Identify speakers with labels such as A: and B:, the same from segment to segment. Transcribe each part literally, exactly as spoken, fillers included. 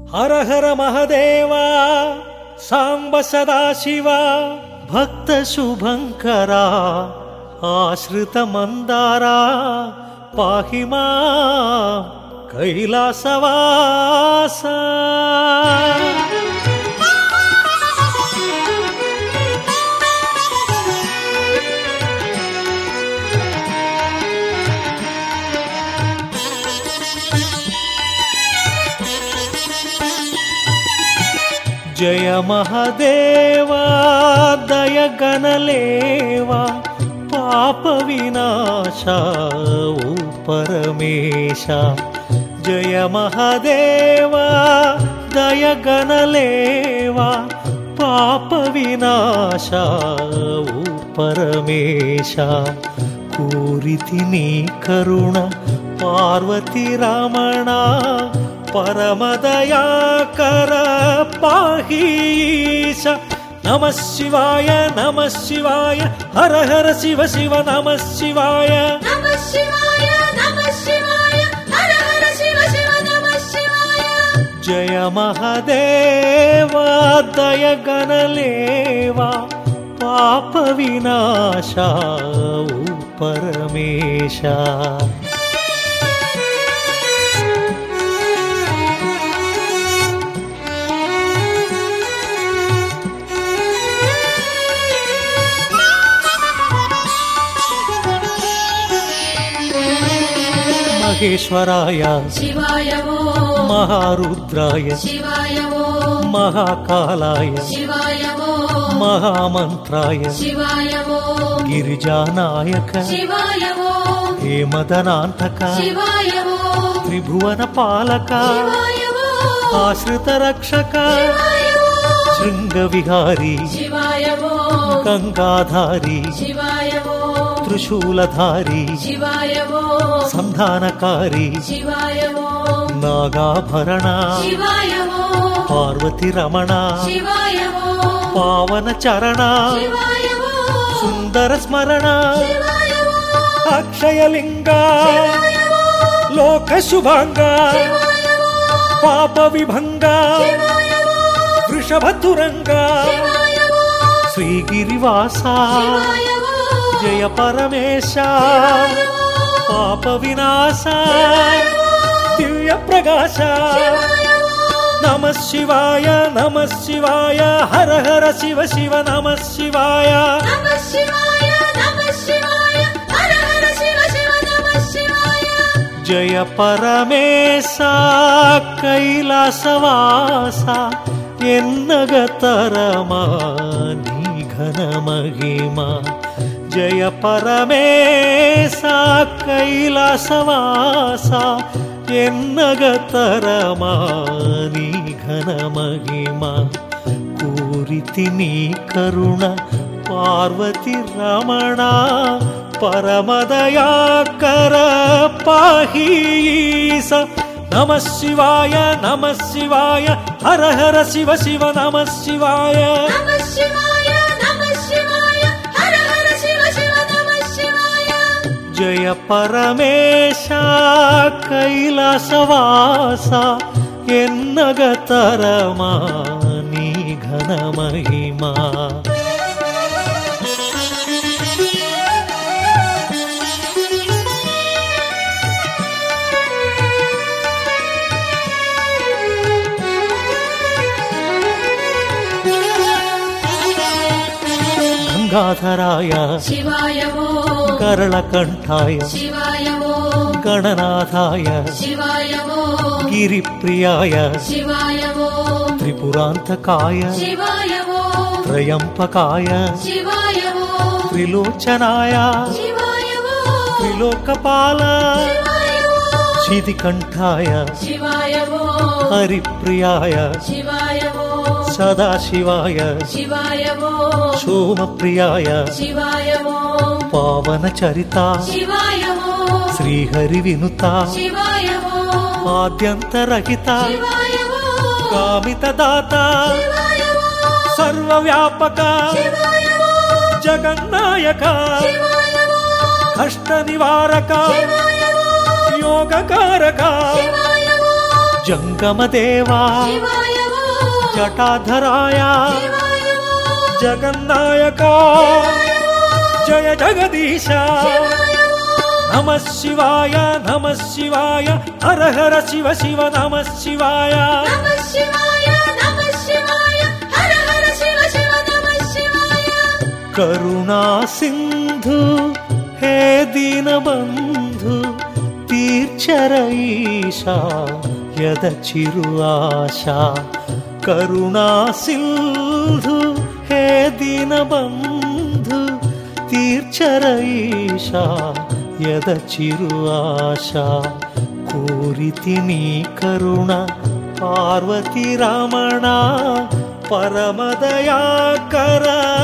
A: హర హర మహదేవా సాంబ సదాశివ భక్త శుభంకరా ఆశ్రిత మందారా పాహి మాం కైలాసవాస. జయ మహదేవా దయగణలేవా పాప వినాశ ఓ పరమేశ. జయ మహదేవా దయగణలేవా పాప వినాశ ఓ పరమేశ. కోరితి నీ కరుణ పార్వతి రమణ పరమదయాకర పాహీశ. నమ శివాయ నమ శివాయ హర హర శివ శివ నమ శివాయ. జయ మహదేవా దయగణలేవా పాప వినాశ ఓ పరమేశ. మహేశ్వరాయ
B: శివాయ
A: మహారుద్రాయ
B: శివాయ
A: మహాకాలాయ
B: శివాయ
A: మహామంత్రాయ
B: శివాయ
A: గిరిజానాయక
B: శివాయ
A: హేమదనాంతక
B: శివాయ
A: త్రిభువన పాలక ఆశ్రిత రక్షక శృంగ విహారీ
B: శివాయ
A: గంగాధారి
B: శివాయ
A: త్రిశూలధారి
B: శివాయ
A: సంధానకారి
B: శివాయ
A: నాగాభరణ
B: శివాయ
A: పార్వతి రమణ
B: శివాయ
A: పావన చరణ సుందర స్మరణ అక్షయలింగ లోక శుభాంగ పాప విభంగ వృషభతురంగ శ్రీగిరివాస జయ పరమేశ పాప వినాశ దివ్య ప్రకాశ. నమ శివాయ నమ శివాయ హర హర శివ శివ నమ శివాయ. జయ పరమేశ కైలాసవాస ఎన్నగతరమా నీ ఘన మహిమా. జయ పరమేశ కైలాసవాస ఎన్నగతరమా నీ ఘన మహిమా. కోరితి నీ కరుణ పార్వతి రమణ పరమదయాకర పాహీశ. నమ శివాయ నమ శివాయ హర హర శివ శివ నమ శివాయ. జయ పరమేశ కైలాసవాస ఎన్నగతరమా నీ ఘన మహిమా. గంగాధరాయ
B: శివాయ
A: కరళకంఠాయ
B: శివాయ
A: గణనాథాయ
B: శివాయ
A: గిరిప్రియాయ
B: శివాయ
A: త్రిపురాంతకాయ
B: శివాయ
A: త్రయంపకాయ
B: శివాయ
A: త్రిలోచనాయ
B: శివాయ
A: త్రిలోకపాల శితికంఠాయ
B: శివాయ
A: హరిప్రియాయ
B: శివాయ
A: సదాశివాయ
B: శివాయ
A: సోమప్రియాయ
B: శివాయ
A: పావన చరిత
B: శివాయ
A: శ్రీహరి వినుత
B: శివాయ
A: ఆద్యంతరహిత
B: శివాయ
A: కామిత దాత సర్వవ్యాపక జగన్నాయక కష్ట నివారక యోగకారక జంగమదేవా
B: శివాయ ఓ
A: జటాధరాయ
B: శివాయ ఓ
A: జగన్నాయక జయ జగదీశ నమ శివాయ నమ శివాయ హర హర శివ శివ నమ శివాయ
B: నమః శివాయ నమః శివాయ హర హర శివ శివ నమః శివాయ
A: కరుణా సింధు హే దీనబంధు తీర్చర ఈశా యద చిరు ఆశ కరుణా సింధు హే దీనబంధు తీర్చర ఈశా యద చిరు ఆశ కోరితి నీ కరుణ పార్వతి రమణ పరమదయాకర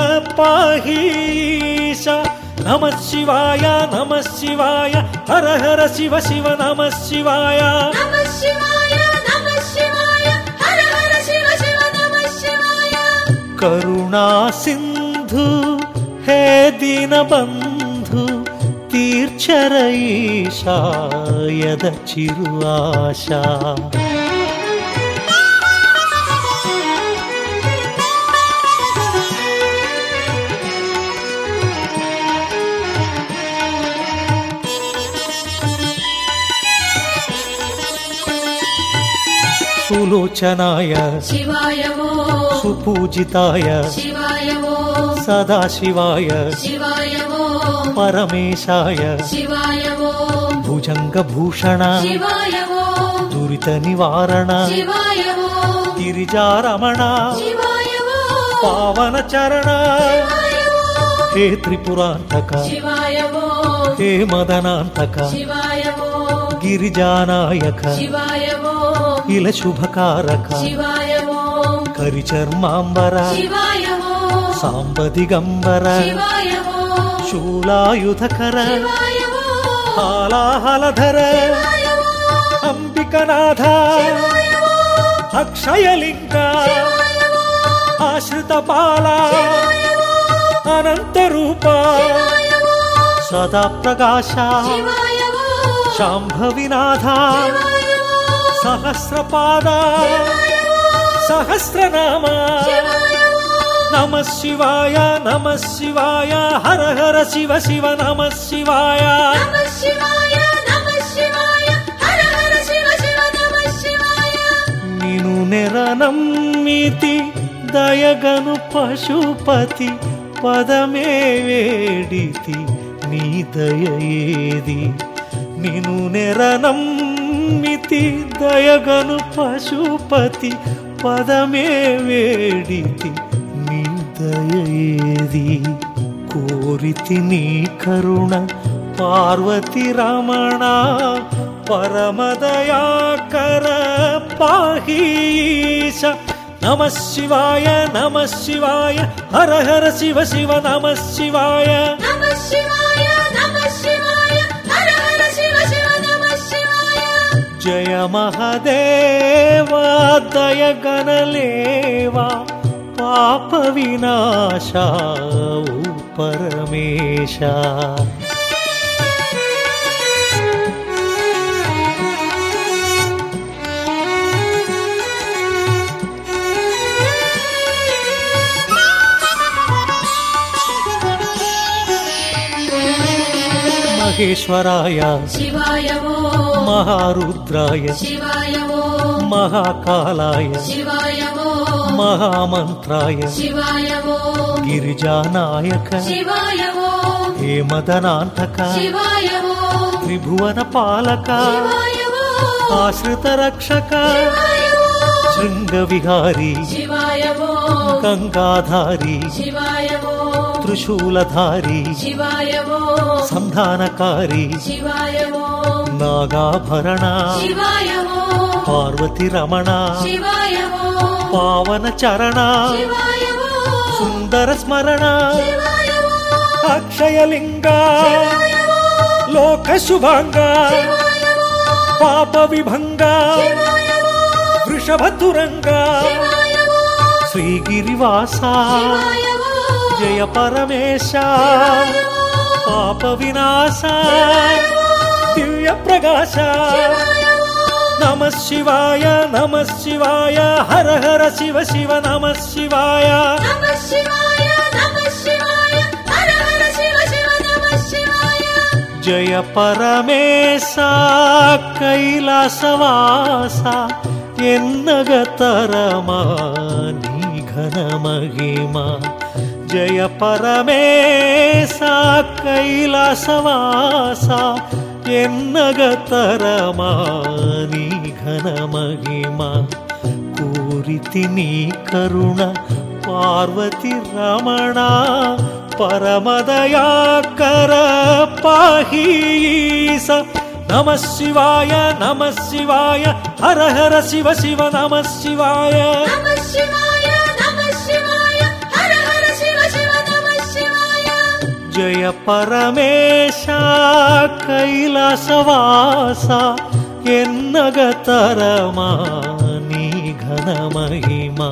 A: పాహీశ నమ శివాయ నమ శివాయ హర హర శివ శివ నమ శివాయ
B: నమః శివాయ నమః శివాయ హర హర శివ శివ నమః శివాయ
A: కరుణా సింధు హే దీనబంధు తీర్చర ఈశా యద చిరు ఆశ సులోచనాయ
B: శివాయ ఓ
A: సుపూజితాయ
B: శివాయ ఓ
A: సదాశివాయ
B: శివాయ ఓ
A: పరమేశాయ
B: శివాయ ఓ
A: భుజంగభూషణ
B: శివాయ ఓ
A: దురిత నివారణ
B: శివాయ ఓ
A: గిరిజారమణ
B: శివాయ ఓ
A: పావన చరణ
B: శివాయ ఓ
A: హే త్రిపురాంతక
B: శివాయ ఓ
A: హే మదనాంతక
B: శివాయ ఓ
A: గిరిజానాయక
B: శివాయ ఓ
A: ఇల శుభకారక
B: శివాయ ఓ
A: కరిచర్మాంబర
B: శివాయ ఓ
A: సాంబ దిగంబర
B: శివాయ ఓ
A: శూలాయుధకర
B: శివాయ ఓ
A: హాలాహలధర
B: శివాయ ఓ
A: అంబికనాథ
B: శివాయ ఓ
A: అక్షయలింగ ఆశ్రిత పాల అనంత రూప సదా ప్రకాశ
B: శివాయ ఓ
A: శాంభవినాథ
B: శివాయ ఓ
A: సహస్రపాద సహస్రనామ నమ శివాయ నమ శివాయ హర హర శివ శివ నమ శివాయ
B: నమః శివాయ నమః శివాయ హర హర శివ శివ నమః శివాయ
A: నిను నెరనమ్మితి దయగను పశుపతి పదమే వేడితి నీ దయేది నిను నెరనమ్మితి దయగను పశుపతి పదమే వేడితి నీ దయేది కోరితి నీ కరుణ పార్వతి రమణ పరమదయాకర పాహీశ నమ శివాయ నమ శివాయ హర హర శివ శివ నమ శివాయ
B: నమః శివాయ నమః శివాయ హర హర శివ శివ నమః శివాయ
A: జయ మహదేవా దయగణలేవా పాప వినాశ ఓ పరమేశ మహేశ్వరాయ
B: శివాయ ఓ
A: మహారుద్రాయ
B: శివాయ ఓ
A: మహాకాలాయ
B: శివాయ ఓ
A: మహామంత్రాయ
B: శివాయ ఓ
A: గిరిజానాయక
B: శివాయ ఓ
A: హేమదనాంతక
B: శివాయ ఓ
A: త్రిభువన పాలక
B: శివాయ ఓ
A: ఆశ్రిత రక్షక
B: శివాయ ఓ
A: శృంగ విహారీ
B: శివాయ ఓ
A: గంగాధారి
B: శివాయ ఓ
A: త్రిశూలధారి
B: శివాయ ఓ
A: సంధానకారి
B: శివాయ ఓ
A: నాగాభరణ
B: శివాయ ఓ
A: పార్వతి రమణ
B: శివాయ ఓ
A: పావన చరణ
B: శివాయ ఓ
A: సుందర స్మరణ
B: శివాయ ఓ
A: అక్షయలింగ
B: శివాయ ఓ
A: లోక శుభాంగ
B: శివాయ ఓ
A: పాప విభంగ
B: శివాయ ఓ
A: వృషభతురంగ
B: శివాయ ఓ
A: శ్రీగిరివాస
B: శివాయ ఓ
A: జయ పరమేశ
B: శివాయ ఓ
A: పాప వినాశ
B: శివాయ ఓ
A: దివ్య ప్రకాశ
B: శివాయ ఓ
A: నమః శివాయ నమః శివాయ హర హర శివ శివ నమః శివాయ
B: నమః శివాయ నమః శివాయ హర హర శివ శివ నమః శివాయ
A: జయ పరమేశ కైలాసవాస ఎన్నగతరమా నీ ఘన మహిమ జయ పరమేశ కైలాసవాస ఎన్నగతరమా నీ ఘన మహిమ కోరితి నీ కరుణ పార్వతి రమణ పరమదయాకర పాహీస నమః శివాయ నమః శివాయ హర హర శివ శివ నమః శివాయ
B: నమః శివాయ నమః శివాయ హర హర శివ శివ నమః శివాయ
A: జయ పరమేశ కైలాసవాస ఎన్నగతరమా నీ ఘన మహిమా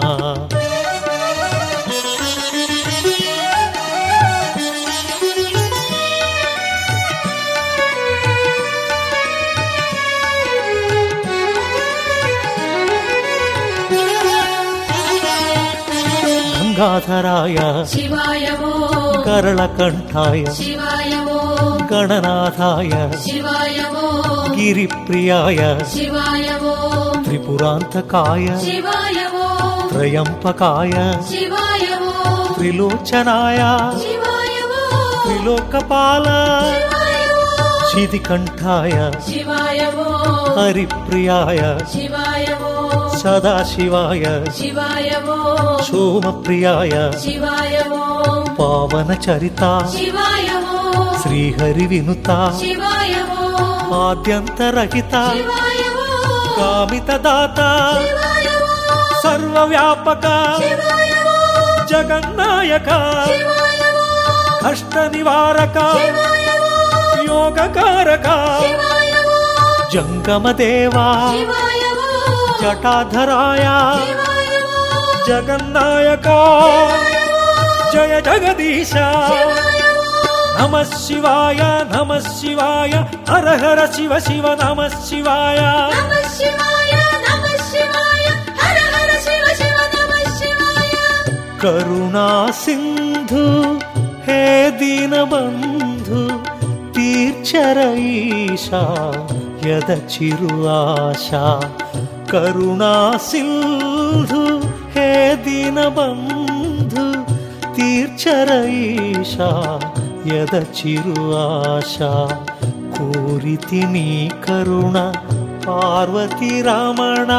A: గంగాధరాయ
B: శివాయ ఓం
A: కరళకంఠాయ
B: శివాయ ఓం
A: గణనాథాయ
B: శివాయ ఓం
A: గిరిప్రియాయ
B: శివాయ ఓం
A: త్రిపురాంతకాయ
B: శివాయ ఓం
A: త్రయంపకాయ
B: శివాయ ఓం
A: త్రిలోచనాయ
B: శివాయ ఓం
A: త్రిలోకపాల
B: శివాయ ఓం
A: శితికంఠాయ
B: శివాయ ఓం
A: హరిప్రియాయ
B: శివాయ ఓం
A: సదాశివాయ
B: శివాయ ఓం
A: సోమప్రియాయ
B: శివాయ ఓం
A: పావన చరిత
B: శివాయ ఓం
A: శ్రీహరి వినుత
B: శివాయ ఓం
A: ఆద్యంతరహిత
B: శివాయ ఓం
A: కామిత దాత
B: శివాయ ఓం
A: సర్వవ్యాపక
B: శివాయ ఓం
A: జగన్నాయక
B: శివాయ ఓం
A: కష్ట నివారక
B: శివాయ ఓం
A: యోగకారక
B: శివాయ ఓం
A: జంగమదేవా
B: శివాయ ఓం
A: జటాధరాయ
B: శివాయ ఓం
A: జగన్నాయక జయ జగదీశ
B: శివాయ ఓం
A: నమః శివాయ నమః శివాయ హర హర శివ శివ నమః శివాయ
B: నమః శివాయ నమః శివాయ హర హర శివ శివ నమః శివాయ
A: కరుణా సింధు హే దీనబంధు తీర్చర ఈశా యద చిరు ఆశ కరుణా సింధు హే దీనబంధు తీర్చర ఈశా యద చిరు ఆశ కోరితి నీ కరుణ పార్వతి రమణ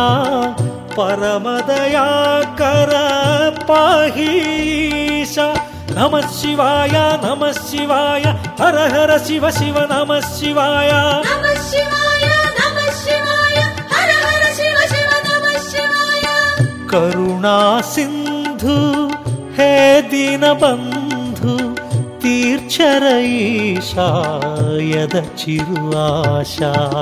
A: పరమదయాకర పాహీశ నమః శివాయ నమః శివాయ హర హర శివ శివ నమః శివాయ
B: నమః శివాయ నమః శివాయ హర హర శివ శివ నమః శివాయ
A: కరుణా సింధు హే దీనబంధు తీర్చర ఈశా యద చిరు ఆశ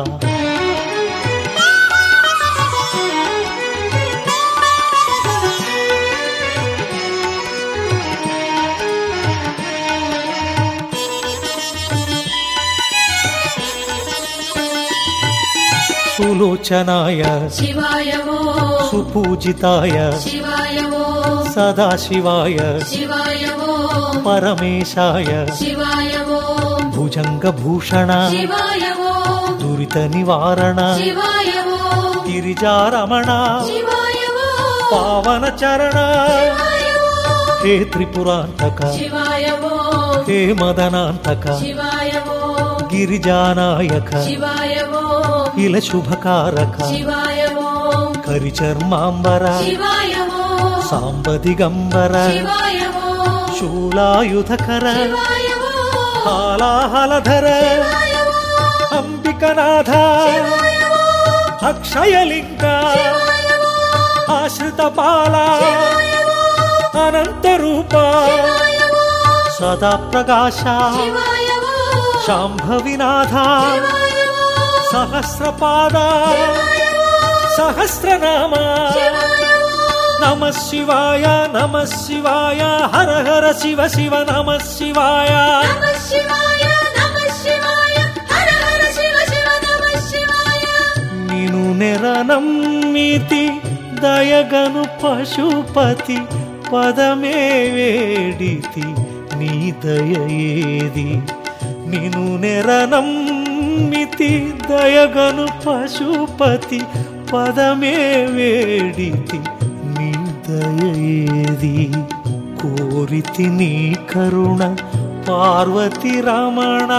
A: సులోచనాయ
B: శివాయ ఓం
A: సుపూజితాయ
B: శివాయ ఓం
A: సదాశివాయ
B: శివాయ ఓం
A: పరమేశాయ
B: శివాయ ఓం
A: భుజంగభూషణ
B: శివాయ ఓం
A: దురిత నివారణ
B: శివాయ ఓం
A: గిరిజారమణ
B: శివాయ ఓం
A: పావన చరణ
B: శివాయ ఓం
A: హే త్రిపురాంతక
B: శివాయ ఓం
A: హే మదనాంతక
B: శివాయ ఓం
A: గిరిజానాయక
B: శివాయ ఓం
A: ఇల శుభకారక
B: శివాయ ఓం
A: కరిచర్మాంబర
B: శివాయ ఓం
A: సాంబదిగంబర
B: శివాయ ఓం
A: శూలాయుధకర
B: శివాయ ఓం
A: హాలాహలధర
B: శివాయ ఓం
A: అంబికనాథ
B: శివాయ ఓం
A: అక్షయలింగ
B: శివాయ ఓం
A: ఆశ్రితపాల
B: శివాయ ఓం
A: అనంతరూప
B: శివాయ ఓం
A: సదా ప్రకాశ
B: శివాయ ఓం
A: శాంభవినాథ
B: శివాయ ఓం
A: సహస్రపాద
B: శివాయ ఓం
A: సహస్రనామ
B: శివాయ ఓం
A: నమః శివాయ నమః శివాయ హర హర శివ శివ నమః శివాయ
B: నమః శివాయ నమః శివాయ హర హర శివ శివ నమః శివాయ
A: నిను నెరనమ్మితి దయగను పశుపతి పదమే వేడితి నీ దయేది నిను నెరనమ్మితి దయగను పశుపతి పదమే వేడితి నీ దయేది కోరితి నీ కరుణ పార్వతి రమణ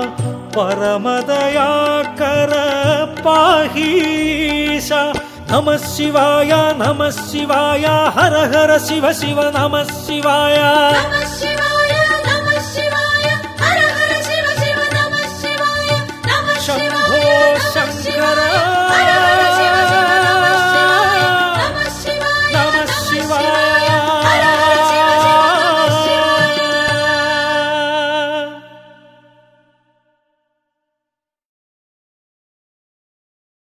A: పరమదయాకర పాహీశ నమ శివాయ నమ శివాయ హర హర శివ శివ నమ శివాయ
B: నమః శివాయ